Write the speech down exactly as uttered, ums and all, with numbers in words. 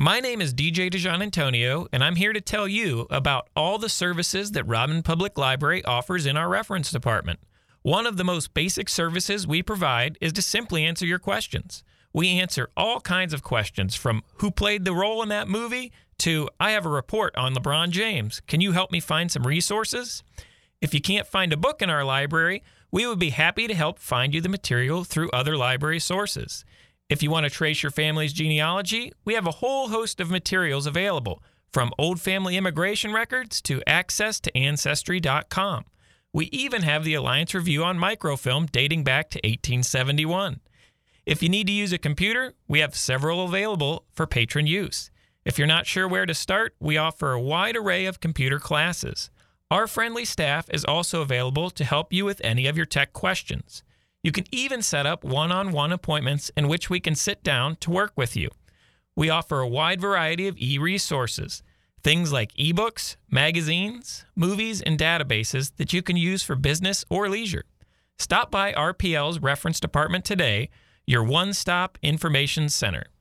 My name is D J DeJean Antonio, and I'm here to tell you about all the services that Rodman Public Library offers in our reference department. One of the most basic services we provide is to simply answer your questions. We answer all kinds of questions, from who played the role in that movie to I have a report on LeBron James. Can you help me find some resources? If you can't find a book in our library, we would be happy to help find you the material through other library sources. If you want to trace your family's genealogy, we have a whole host of materials available, from old family immigration records to access to Ancestry dot com. We even have the Alliance Review on microfilm dating back to eighteen seventy-one. If you need to use a computer, we have several available for patron use. If you're not sure where to start, we offer a wide array of computer classes. Our friendly staff is also available to help you with any of your tech questions. You can even set up one-on-one appointments in which we can sit down to work with you. We offer a wide variety of e-resources, things like ebooks, magazines, movies, and databases that you can use for business or leisure. Stop by R P L's Reference Department today, your one-stop information center.